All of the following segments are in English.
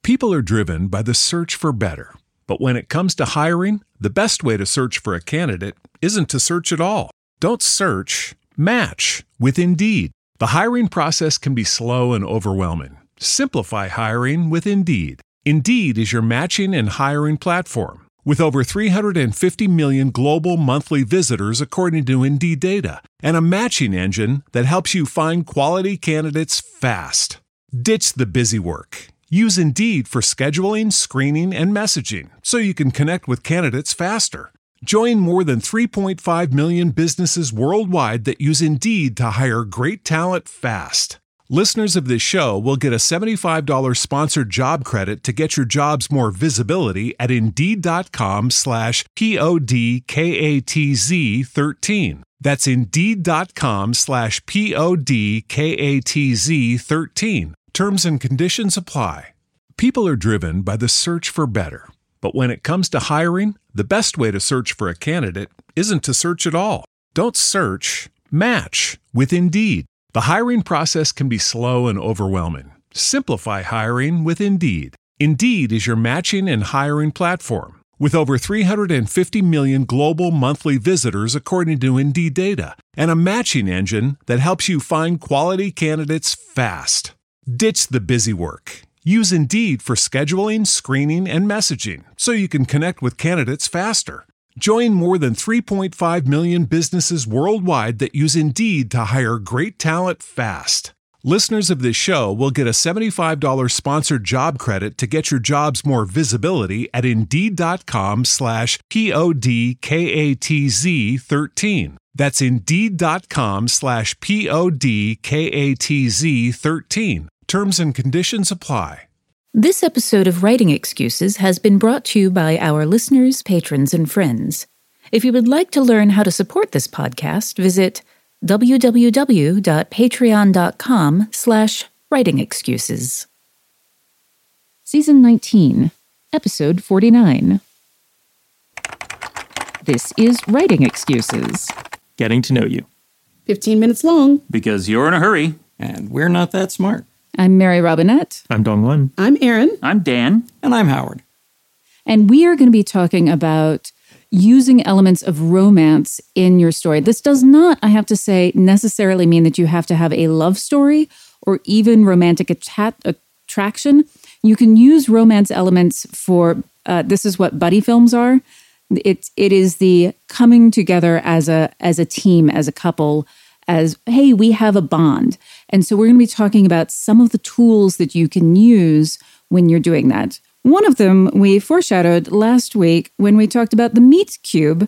People are driven by the search for better. But when it comes to hiring, the best way to search for a candidate isn't to search at all. Don't search, match with Indeed. The hiring process can be slow and overwhelming. Simplify hiring with Indeed. Indeed is your matching and hiring platform. With over 350 million global monthly visitors according to Indeed data, and a matching engine that helps you find quality candidates fast. Ditch the busy work. Use Indeed for scheduling, screening, and messaging so you can connect with candidates faster. Join more than 3.5 million businesses worldwide that use Indeed to hire great talent fast. Listeners of this show will get a $75 sponsored job credit to get your jobs more visibility at Indeed.com/PODKATZ13. That's Indeed.com/PODKATZ13. Terms and conditions apply. People are driven by the search for better. But when it comes to hiring, the best way to search for a candidate isn't to search at all. Don't search, match with Indeed. The hiring process can be slow and overwhelming. Simplify hiring with Indeed. Indeed is your matching and hiring platform. With over 350 million global monthly visitors according to Indeed data, and a matching engine that helps you find quality candidates fast. Ditch the busy work. Use Indeed for scheduling, screening, and messaging so you can connect with candidates faster. Join more than 3.5 million businesses worldwide that use Indeed to hire great talent fast. Listeners of this show will get a $75 sponsored job credit to get your jobs more visibility at Indeed.com/PODKATZ13. That's Indeed.com/PODKATZ13. Terms and conditions apply. This episode of Writing Excuses has been brought to you by our listeners, patrons, and friends. If you would like to learn how to support this podcast, visit www.patreon.com/writingexcuses. Season 19, Episode 49. This is Writing Excuses. Getting to know you. 15 minutes long. Because you're in a hurry. And we're not that smart. I'm Mary Robinette. I'm Dongwon. I'm Erin. I'm Dan. And I'm Howard. And we are going to be talking about using elements of romance in your story. This does not, I have to say, necessarily mean that you have to have a love story or even romantic attraction. You can use romance elements for, this is what buddy films are. It is the coming together as a team, as a couple, as, hey, we have a bond. And so we're going to be talking about some of the tools that you can use when you're doing that. One of them we foreshadowed last week when we talked about the meet cube.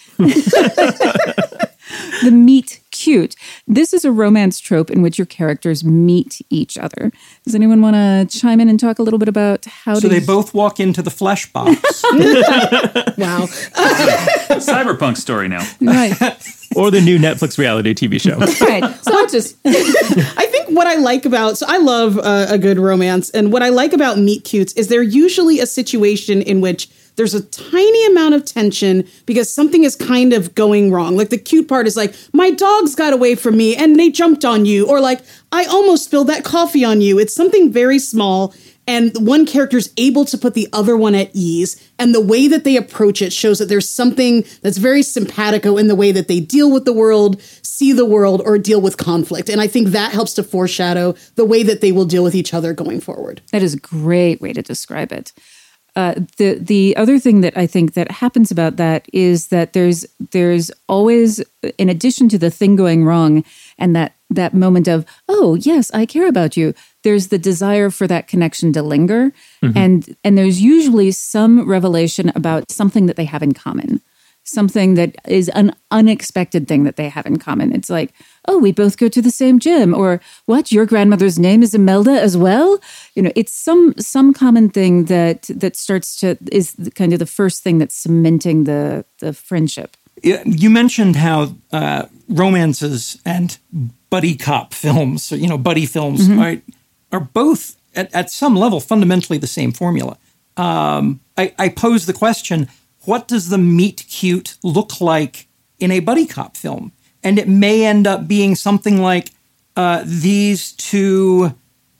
The meet cute. This is a romance trope in which your characters meet each other. Does anyone want to chime in and talk a little bit about how So they both walk into the flesh box. Wow. Cyberpunk story now. Right. Or the new Netflix reality TV show. Right. So just I think what I like about, so I love a good romance, and what I like about meet cutes is they're usually a situation in which there's a tiny amount of tension because something is kind of going wrong. Like the cute part is like, my dogs got away from me and they jumped on you. Or like, I almost spilled that coffee on you. It's something very small. And one character's able to put the other one at ease. And the way that they approach it shows that there's something that's very simpatico in the way that they deal with the world, see the world, or deal with conflict. And I think that helps to foreshadow the way that they will deal with each other going forward. that is a great way to describe it. The other thing that I think that happens about that is that there's always, in addition to the thing going wrong and that moment of, oh, yes, I care about you, there's the desire for that connection to linger. Mm-hmm. And there's usually some revelation about something that they have in common, something that is an unexpected thing that they have in common. It's like, oh, we both go to the same gym, or what, your grandmother's name is Imelda as well? You know, it's some common thing that starts to, is kind of the first thing that's cementing the friendship. You mentioned how romances and buddy cop films, buddy films, mm-hmm. are both at some level fundamentally the same formula. I pose the question, what does the meet cute look like in a buddy cop film? And it may end up being something like these two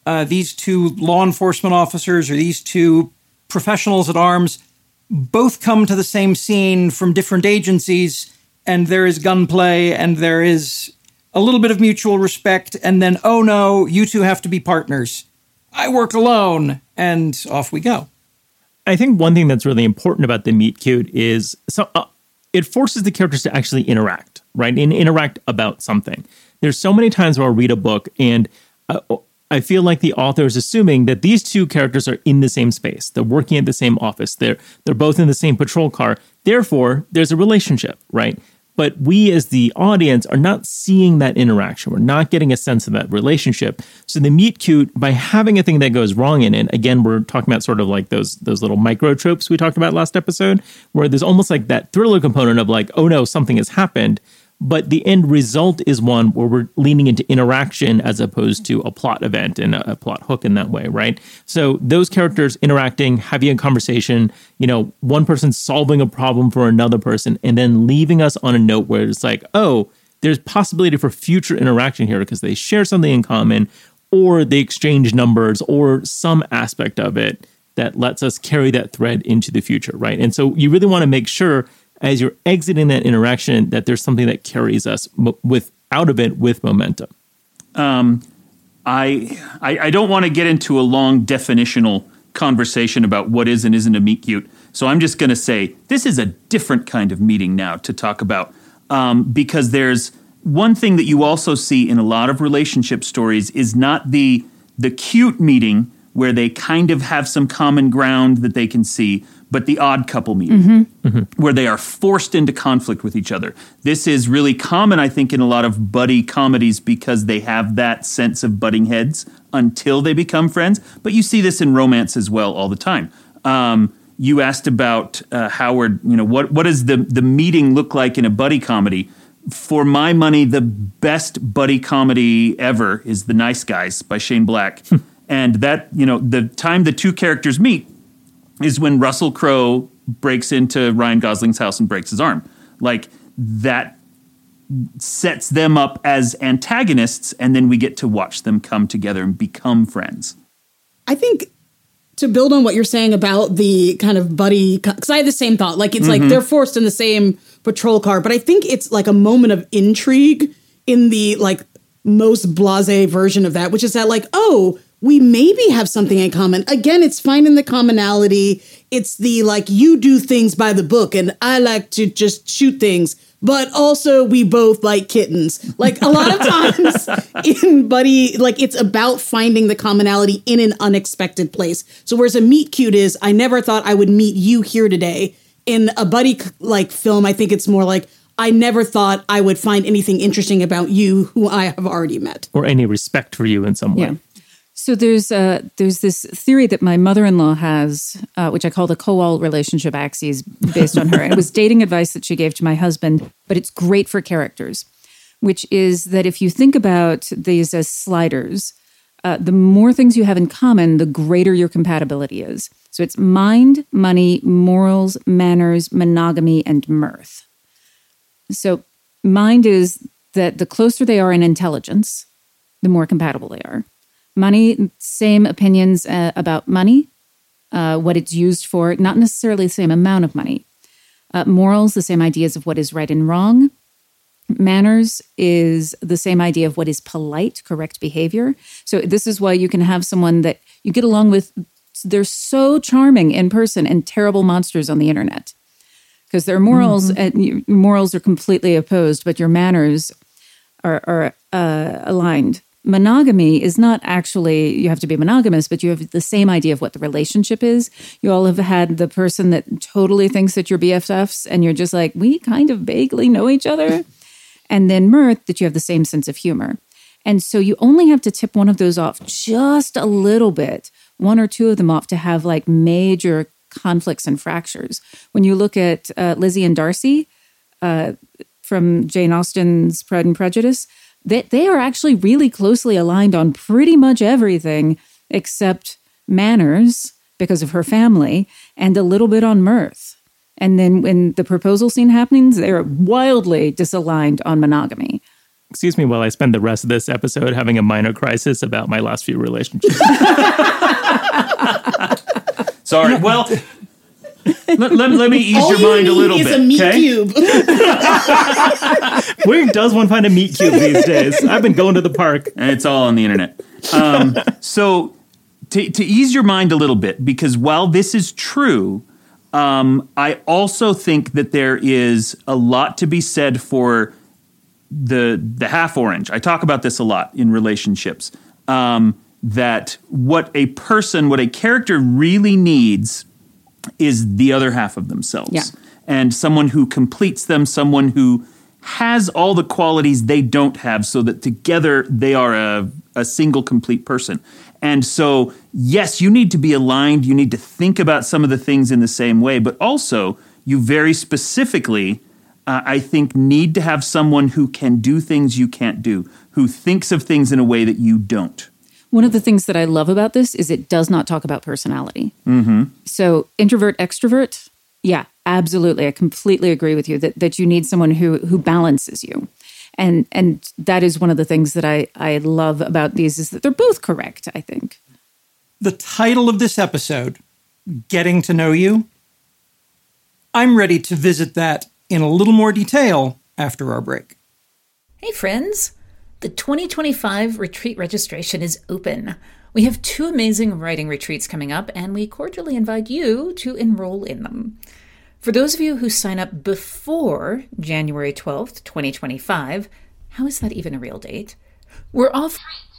these two law enforcement officers or these two professionals at arms both come to the same scene from different agencies, and there is gunplay, and there is a little bit of mutual respect, and then, oh no, you two have to be partners. I work alone, and off we go. I think one thing that's really important about the meet cute is it forces the characters to actually interact, right? And interact about something. There's so many times where I'll read a book and I feel like the author is assuming that these two characters are in the same space. They're working at the same office. They're both in the same patrol car. Therefore, there's a relationship, right? But we as the audience are not seeing that interaction. We're not getting a sense of that relationship. So the meet cute, by having a thing that goes wrong in it, again, we're talking about sort of like those little micro tropes we talked about last episode, where there's almost like that thriller component of like, oh no, something has happened. But the end result is one where we're leaning into interaction as opposed to a plot event and a plot hook in that way, right? So those characters interacting, having a conversation, one person solving a problem for another person, and then leaving us on a note where it's like, oh, there's possibility for future interaction here because they share something in common, or they exchange numbers, or some aspect of it that lets us carry that thread into the future, right? And so you really want to make sure as you're exiting that interaction, that there's something that carries us out of it with momentum. I don't want to get into a long definitional conversation about what is and isn't a meet cute. So I'm just going to say this is a different kind of meeting now to talk about because there's one thing that you also see in a lot of relationship stories is not the cute meeting where they kind of have some common ground that they can see, but the odd couple meeting, where they are forced into conflict with each other. This is really common, I think, in a lot of buddy comedies because they have that sense of butting heads until they become friends. But you see this in romance as well all the time. You asked about, Howard, what does the meeting look like in a buddy comedy? For my money, the best buddy comedy ever is The Nice Guys by Shane Black. And that, the time the two characters meet is when Russell Crowe breaks into Ryan Gosling's house and breaks his arm. Like, that sets them up as antagonists, and then we get to watch them come together and become friends. I think to build on what you're saying about the kind of buddy, because I had the same thought, like it's like they're forced in the same patrol car, but I think it's like a moment of intrigue in the like most blasé version of that, which is that like, oh, we maybe have something in common. Again, it's finding the commonality. It's the like, you do things by the book and I like to just shoot things, but also we both like kittens. Like a lot of times in buddy, like it's about finding the commonality in an unexpected place. So whereas a meet cute is, I never thought I would meet you here today. In a buddy like film, I think it's more like, I never thought I would find anything interesting about you who I have already met. Or any respect for you in some way. Yeah. So there's this theory that my mother-in-law has, which I call the Kowal relationship axes, based on her. It was dating advice that she gave to my husband, but it's great for characters, which is that if you think about these as sliders, the more things you have in common, the greater your compatibility is. So it's mind, money, morals, manners, monogamy, and mirth. So mind is that the closer they are in intelligence, the more compatible they are. Money, same opinions about money, what it's used for, not necessarily the same amount of money. Morals, the same ideas of what is right and wrong. Manners is the same idea of what is polite, correct behavior. So this is why you can have someone that you get along with. They're so charming in person and terrible monsters on the internet. Because their morals and your morals are completely opposed, but your manners are aligned. Monogamy is not actually, you have to be monogamous, but you have the same idea of what the relationship is. You all have had the person that totally thinks that you're BFFs and you're just like, we kind of vaguely know each other. And then mirth, that you have the same sense of humor. And so you only have to tip one of those off just a little bit, one or two of them off to have like major conflicts and fractures. When you look at Lizzie and Darcy from Jane Austen's Pride and Prejudice, they are actually really closely aligned on pretty much everything except manners because of her family and a little bit on mirth. And then when the proposal scene happens, they're wildly disaligned on monogamy. Excuse me while I spend the rest of this episode having a minor crisis about my last few relationships. Sorry. Well, let me ease your mind a little bit. All you need is a meat cube. Where does one find a meat cube these days? I've been going to the park. And it's all on the internet. So to ease your mind a little bit, because while this is true, I also think that there is a lot to be said for the half orange. I talk about this a lot in relationships, that what a character really needs is the other half of themselves. Yeah. And someone who completes them, someone who has all the qualities they don't have, so that together they are a single complete person. And so, yes, you need to be aligned. You need to think about some of the things in the same way, but also you very specifically, I think, need to have someone who can do things you can't do, who thinks of things in a way that you don't. One of the things that I love about this is it does not talk about personality. Mm-hmm. So introvert, extrovert, yeah, absolutely. I completely agree with you that you need someone who balances you. And that is one of the things that I love about these is that they're both correct, I think. The title of this episode, Getting to Know You, I'm ready to visit that in a little more detail after our break. Hey friends, the 2025 retreat registration is open. We have 2 amazing writing retreats coming up, and we cordially invite you to enroll in them. For those of you who sign up before January 12th, 2025, how is that even a real date? We're off.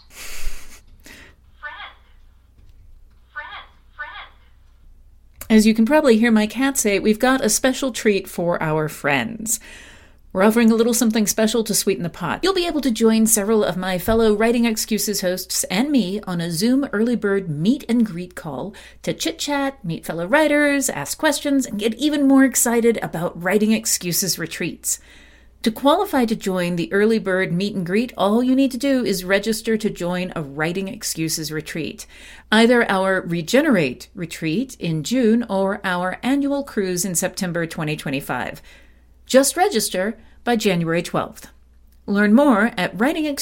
As you can probably hear my cat say, we've got a special treat for our friends. We're offering a little something special to sweeten the pot. You'll be able to join several of my fellow Writing Excuses hosts and me on a Zoom early bird meet and greet call to chit-chat, meet fellow writers, ask questions, and get even more excited about Writing Excuses retreats. To qualify to join the early bird meet and greet, all you need to do is register to join a Writing Excuses retreat, either our Regenerate retreat in June or our annual cruise in September 2025. Just register by January 12th. Learn more at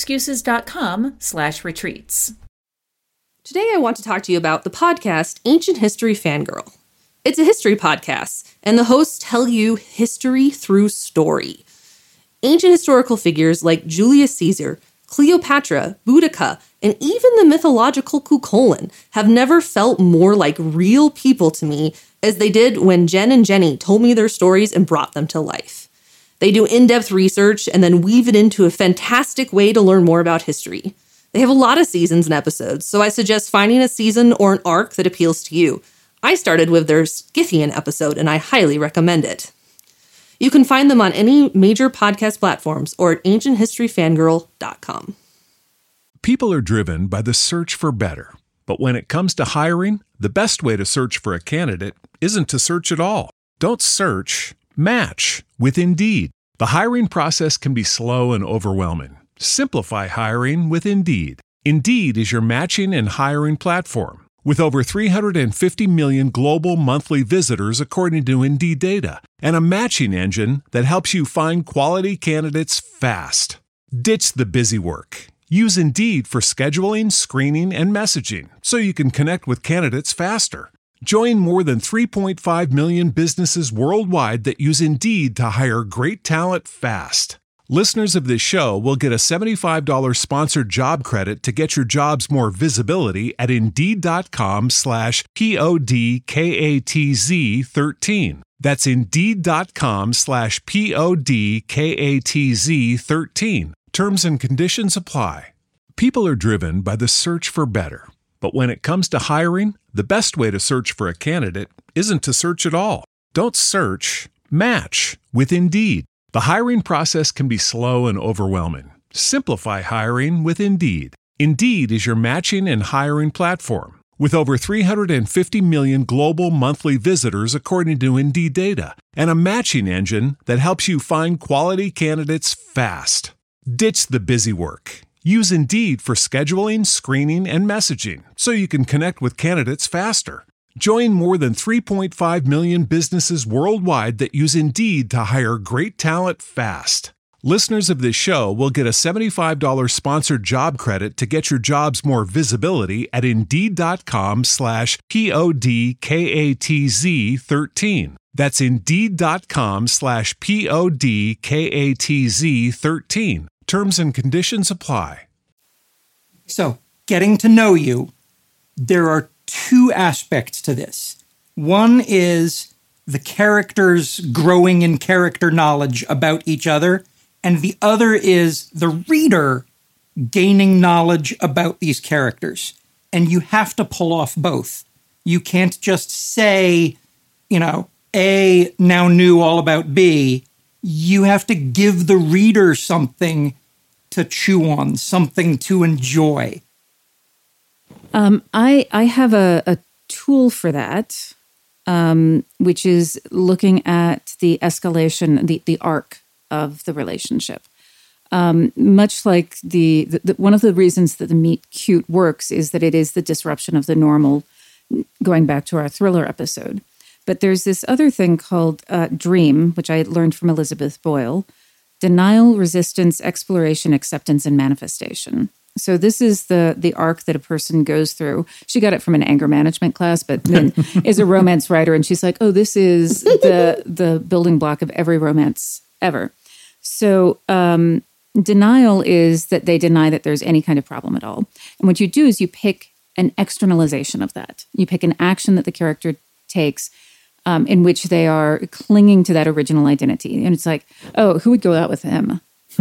writingexcuses.com/retreats. Today I want to talk to you about the podcast Ancient History Fangirl. It's a history podcast, and the hosts tell you history through story. Ancient historical figures like Julius Caesar, Cleopatra, Boudica, and even the mythological Cuchulainn have never felt more like real people to me as they did when Jen and Jenny told me their stories and brought them to life. They do in-depth research and then weave it into a fantastic way to learn more about history. They have a lot of seasons and episodes, so I suggest finding a season or an arc that appeals to you. I started with their Scythian episode, and I highly recommend it. You can find them on any major podcast platforms or at ancienthistoryfangirl.com. People are driven by the search for better. But when it comes to hiring, the best way to search for a candidate isn't to search at all. Don't search, match with Indeed. The hiring process can be slow and overwhelming. Simplify hiring with Indeed. Indeed is your matching and hiring platform. With over 350 million global monthly visitors according to Indeed data, and a matching engine that helps you find quality candidates fast. Ditch the busy work. Use Indeed for scheduling, screening, and messaging so you can connect with candidates faster. Join more than 3.5 million businesses worldwide that use Indeed to hire great talent fast. Listeners of this show will get a $75 sponsored job credit to get your jobs more visibility at Indeed.com/PODKATZ13. That's Indeed.com/PODKATZ13. Terms and conditions apply. People are driven by the search for better. But when it comes to hiring, the best way to search for a candidate isn't to search at all. Don't search, match with Indeed. The hiring process can be slow and overwhelming. Simplify hiring with Indeed. Indeed is your matching and hiring platform. With over 350 million global monthly visitors according to Indeed data, and a matching engine that helps you find quality candidates fast. Ditch the busy work. Use Indeed for scheduling, screening, and messaging so you can connect with candidates faster. Join more than 3.5 million businesses worldwide that use Indeed to hire great talent fast. Listeners of this show will get a $75 sponsored job credit to get your jobs more visibility at Indeed.com/PODKATZ13. That's Indeed.com/PODKATZ13. Terms and conditions apply. So, getting to know you, there are two aspects to this. One is the characters growing in character knowledge about each other, and the other is the reader gaining knowledge about these characters. And you have to pull off both. You can't just say, A now knew all about B. You have to give the reader something to chew on, something to enjoy. I have a tool for that, which is looking at the escalation, the arc of the relationship. Much like the one of the reasons that the meet cute works is that it is the disruption of the normal, going back to our thriller episode. But there's this other thing called DREAM, which I learned from Elizabeth Boyle: denial, resistance, exploration, acceptance, and manifestation. So this is the arc that a person goes through. She got it from an anger management class, but then is a romance writer, and she's like, "Oh, this is the building block of every romance ever." So denial is that they deny that there's any kind of problem at all. And what you do is you pick an externalization of that. You pick an action that the character takes in which they are clinging to that original identity. And it's like, oh, who would go out with him?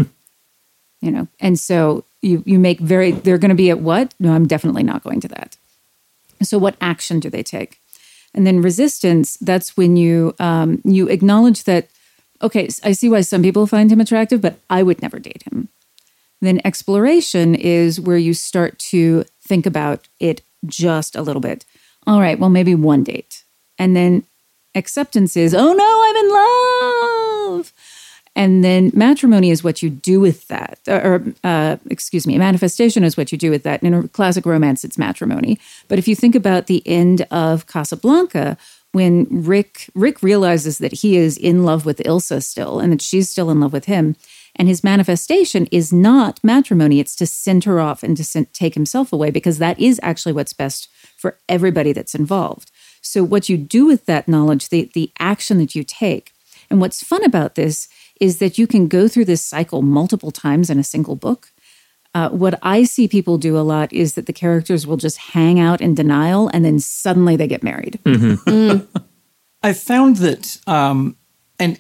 And so you make they're going to be at what? No, I'm definitely not going to that. So what action do they take? And then resistance, that's when you acknowledge that, okay, I see why some people find him attractive, but I would never date him. Then exploration is where you start to think about it just a little bit. All right, well, maybe one date. And then acceptance is, oh no, I'm in love. And then matrimony is what you do with that. Manifestation is what you do with that. In a classic romance, it's matrimony. But if you think about the end of Casablanca, when Rick realizes that he is in love with Ilsa still, and that she's still in love with him, and his manifestation is not matrimony, it's to send her off and to take himself away, because that is actually what's best for everybody that's involved. So what you do with that knowledge, the action that you take, and what's fun about this is that you can go through this cycle multiple times in a single book. What I see people do a lot is that the characters will just hang out in denial, and then suddenly they get married. Mm-hmm. I've found that, and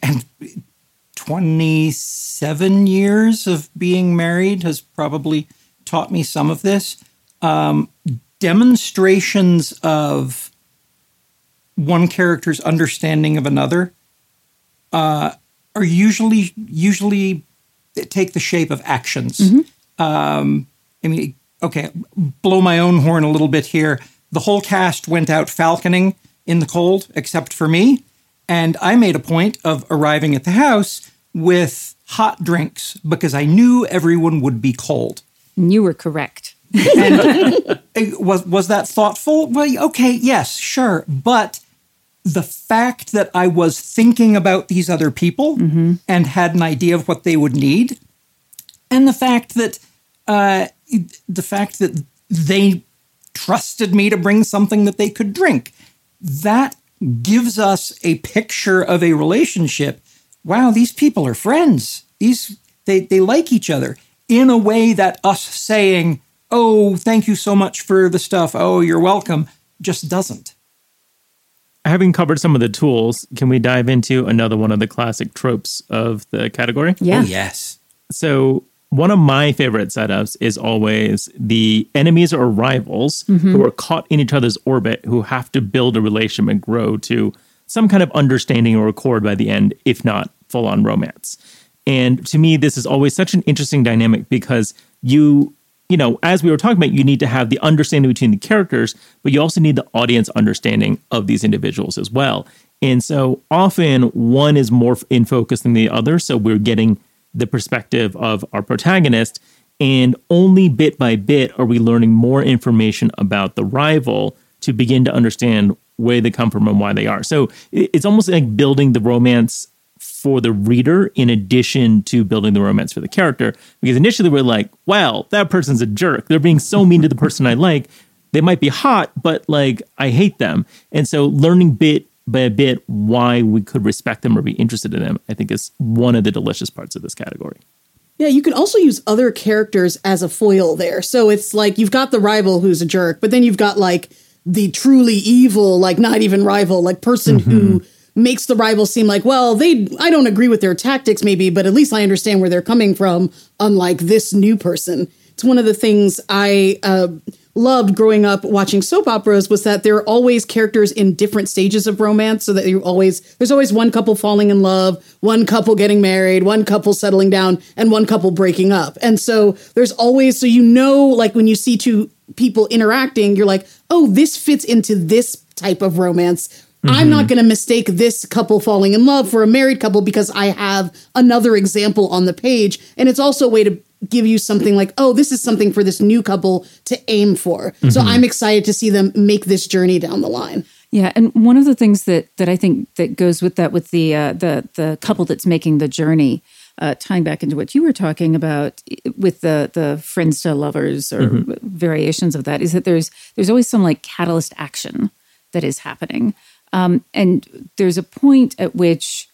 27 years of being married has probably taught me some of this. Demonstrations of one character's understanding of another are usually take the shape of actions. Mm-hmm. Blow my own horn a little bit here. The whole cast went out falconing in the cold, except for me. And I made a point of arriving at the house with hot drinks because I knew everyone would be cold. You were correct. And was that thoughtful? Well, okay, yes, sure. But the fact that I was thinking about these other people mm-hmm. and had an idea of what they would need, and the fact that they trusted me to bring something that they could drink, that gives us a picture of a relationship. Wow, these people are friends. They like each other in a way that us saying, "Oh, thank you so much for the stuff. Oh, you're welcome," just doesn't. Having covered some of the tools, can we dive into another one of the classic tropes of the category? Yeah. Oh, yes. So one of my favorite setups is always the enemies or rivals mm-hmm. who are caught in each other's orbit, who have to build a relationship and grow to some kind of understanding or accord by the end, if not full-on romance. And to me, this is always such an interesting dynamic because you know, as we were talking about, you need to have the understanding between the characters, but you also need the audience understanding of these individuals as well. And so often one is more in focus than the other. So we're getting the perspective of our protagonist, and only bit by bit are we learning more information about the rival to begin to understand where they come from and why they are. So it's almost like building the romance for the reader in addition to building the romance for the character. Because initially we're like, wow, that person's a jerk. They're being so mean to the person I like. They might be hot, but like I hate them. And so learning bit by bit why we could respect them or be interested in them, I think is one of the delicious parts of this category. Yeah, you can also use other characters as a foil there. So it's like you've got the rival who's a jerk, but then you've got like the truly evil, like not even rival, like person who makes the rival seem like, well, I don't agree with their tactics maybe, but at least I understand where they're coming from, unlike this new person. It's one of the things I loved growing up watching soap operas was that there are always characters in different stages of romance, so that there's always one couple falling in love, one couple getting married, one couple settling down, and one couple breaking up. And so there's always, so you know, like when you see two people interacting, you're like, oh, this fits into this type of romance. I'm not going to mistake this couple falling in love for a married couple because I have another example on the page. And it's also a way to give you something like, oh, this is something for this new couple to aim for. So I'm excited to see them make this journey down the line. Yeah, and one of the things that I think that goes with that, with the couple that's making the journey, tying back into what you were talking about with the friends to lovers or variations of that, is that there's always some like catalyst action that is happening. And there's a point at which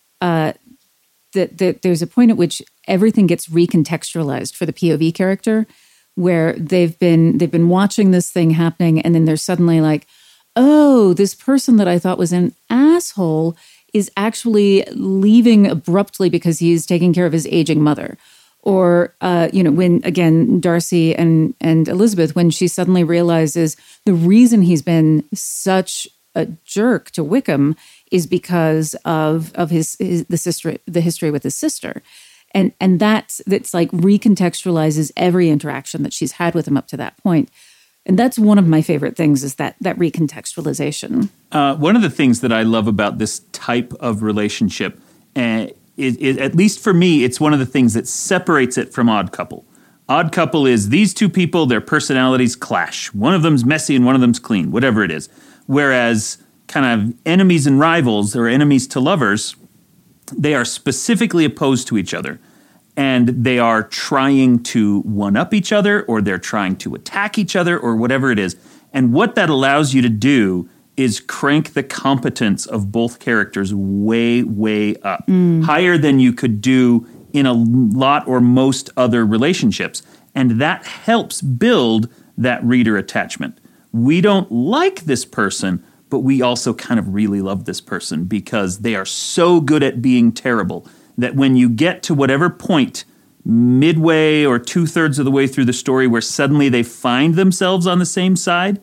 there's a point at which everything gets recontextualized for the POV character, where they've been watching this thing happening, and then they're suddenly like, oh, this person that I thought was an asshole is actually leaving abruptly because he's taking care of his aging mother. Or, when, again, Darcy and Elizabeth, when she suddenly realizes the reason he's been such a jerk to Wickham is because of the history with his sister. And that's like recontextualizes every interaction that she's had with him up to that point. And that's one of my favorite things, is that recontextualization. One of the things that I love about this type of relationship, is, at least for me, it's one of the things that separates it from Odd Couple. Odd Couple is these two people, their personalities clash. One of them's messy and one of them's clean, whatever it is. Whereas kind of enemies and rivals, or enemies to lovers, they are specifically opposed to each other. And they are trying to one-up each other, or they're trying to attack each other, or whatever it is. And what that allows you to do is crank the competence of both characters way, way up. Higher than you could do in a lot or most other relationships. And that helps build that reader attachment. We don't like this person, but we also kind of really love this person because they are so good at being terrible that when you get to whatever point midway or 2/3 of the way through the story where suddenly they find themselves on the same side,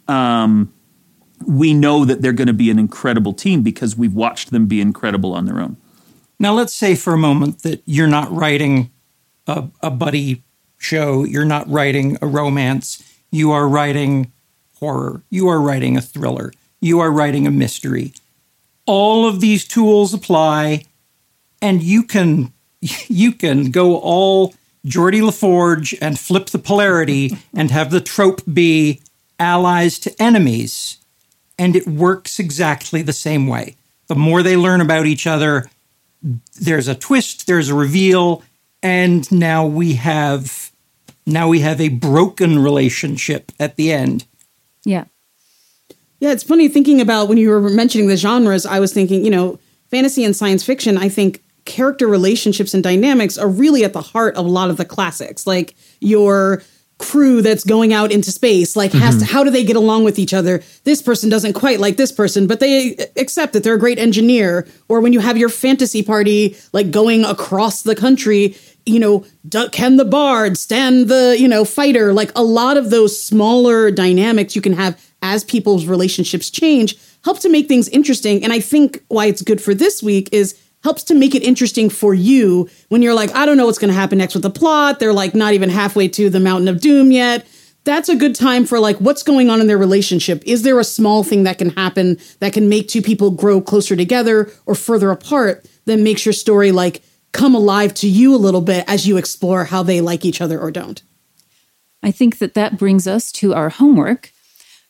we know that they're going to be an incredible team because we've watched them be incredible on their own. Now, let's say for a moment that you're not writing a buddy show, you're not writing a romance, you are writing horror, you are writing a thriller, you are writing a mystery. All of these tools apply, and you can go all Geordie LaForge and flip the polarity and have the trope be allies to enemies, and it works exactly the same way. The more they learn about each other, there's a twist, there's a reveal, and now we have a broken relationship at the end. Yeah. Yeah, it's funny thinking about when you were mentioning the genres, I was thinking, fantasy and science fiction, I think character relationships and dynamics are really at the heart of a lot of the classics. Like your crew that's going out into space, like how do they get along with each other? This person doesn't quite like this person, but they accept that they're a great engineer. Or when you have your fantasy party, like going across the country, can the bard stand the, fighter? Like a lot of those smaller dynamics you can have as people's relationships change help to make things interesting. And I think why it's good for this week is helps to make it interesting for you when you're like, I don't know what's going to happen next with the plot. They're like not even halfway to the Mountain of Doom yet. That's a good time for like, what's going on in their relationship? Is there a small thing that can happen that can make two people grow closer together or further apart that makes your story like come alive to you a little bit as you explore how they like each other or don't? I think that brings us to our homework.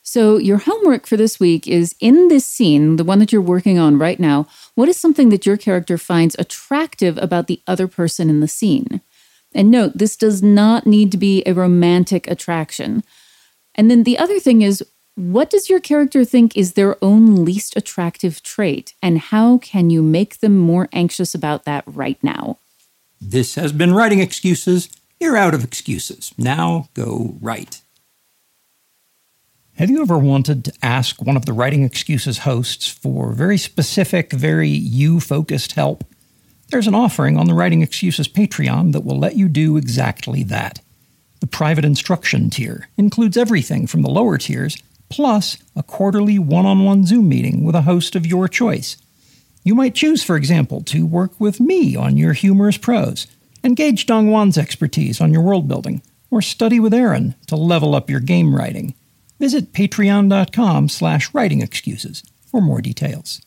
So your homework for this week is, in this scene, the one that you're working on right now, what is something that your character finds attractive about the other person in the scene? And note, this does not need to be a romantic attraction. And then the other thing is, what does your character think is their own least attractive trait? And how can you make them more anxious about that right now? This has been Writing Excuses. You're out of excuses. Now go write. Have you ever wanted to ask one of the Writing Excuses hosts for very specific, very you-focused help? There's an offering on the Writing Excuses Patreon that will let you do exactly that. The private instruction tier includes everything from the lower tiers, plus a quarterly one-on-one Zoom meeting with a host of your choice. You might choose, for example, to work with me on your humorous prose, engage Dongwan's expertise on your world building, or study with Aaron to level up your game writing. Visit patreon.com/writingexcuses for more details.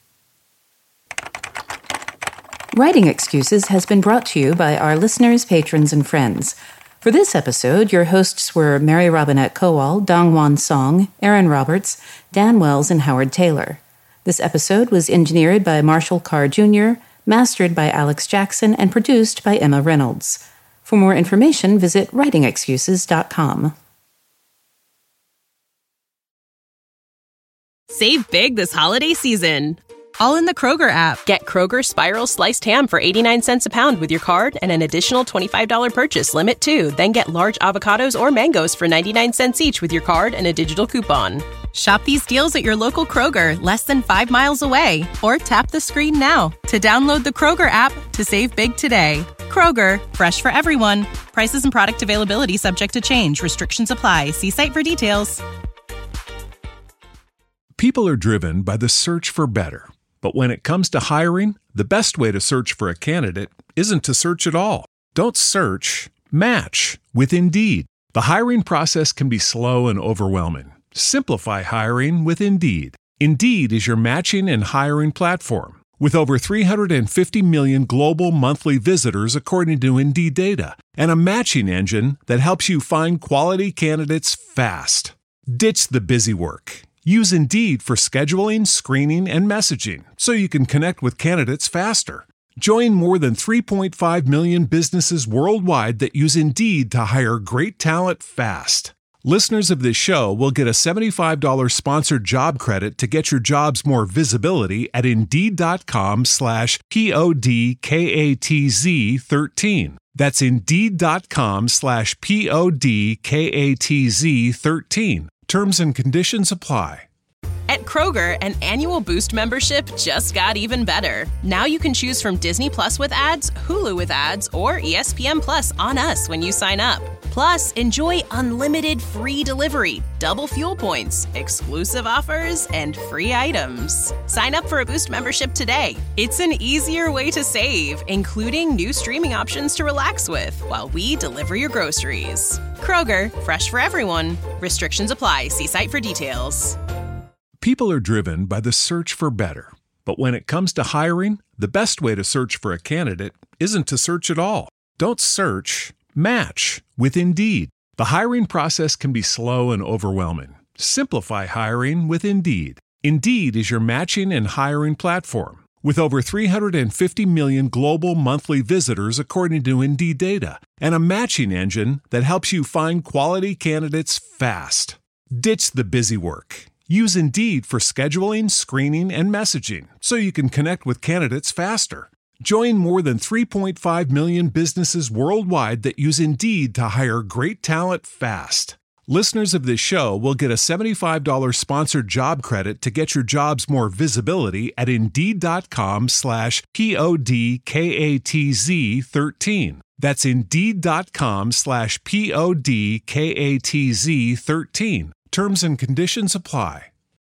Writing Excuses has been brought to you by our listeners, patrons, and friends. For this episode, your hosts were Mary Robinette Kowal, Dongwan Song, Aaron Roberts, Dan Wells, and Howard Taylor. This episode was engineered by Marshall Carr Jr., mastered by Alex Jackson, and produced by Emma Reynolds. For more information, visit writingexcuses.com. Save big this holiday season, all in the Kroger app. Get Kroger Spiral Sliced Ham for 89 cents a pound with your card and an additional $25 purchase limit too. Then get large avocados or mangoes for 99 cents each with your card and a digital coupon. Shop these deals at your local Kroger, less than 5 miles away. Or tap the screen now to download the Kroger app to save big today. Kroger, fresh for everyone. Prices and product availability subject to change. Restrictions apply. See site for details. People are driven by the search for better. But when it comes to hiring, the best way to search for a candidate isn't to search at all. Don't search, match with Indeed. The hiring process can be slow and overwhelming. Simplify hiring with Indeed. Indeed is your matching and hiring platform. With over 350 million global monthly visitors according to Indeed data, and a matching engine that helps you find quality candidates fast. Ditch the busy work. Use Indeed for scheduling, screening, and messaging so you can connect with candidates faster. Join more than 3.5 million businesses worldwide that use Indeed to hire great talent fast. Listeners of this show will get a $75 sponsored job credit to get your jobs more visibility at Indeed.com/PODKATZ13. That's Indeed.com/PODKATZ13. Terms and conditions apply. At Kroger, an annual Boost membership just got even better. Now you can choose from Disney Plus with ads, Hulu with ads, or ESPN Plus on us when you sign up. Plus, enjoy unlimited free delivery, double fuel points, exclusive offers, and free items. Sign up for a Boost membership today. It's an easier way to save, including new streaming options to relax with while we deliver your groceries. Kroger, fresh for everyone. Restrictions apply. See site for details. People are driven by the search for better. But when it comes to hiring, the best way to search for a candidate isn't to search at all. Don't search, match with Indeed. The hiring process can be slow and overwhelming. Simplify hiring with Indeed. Indeed is your matching and hiring platform. With over 350 million global monthly visitors according to Indeed data, and a matching engine that helps you find quality candidates fast. Ditch the busy work. Use Indeed for scheduling, screening, and messaging so you can connect with candidates faster. Join more than 3.5 million businesses worldwide that use Indeed to hire great talent fast. Listeners of this show will get a $75 sponsored job credit to get your jobs more visibility at Indeed.com/PODKATZ13. That's Indeed.com/PODKATZ13. Terms and conditions apply.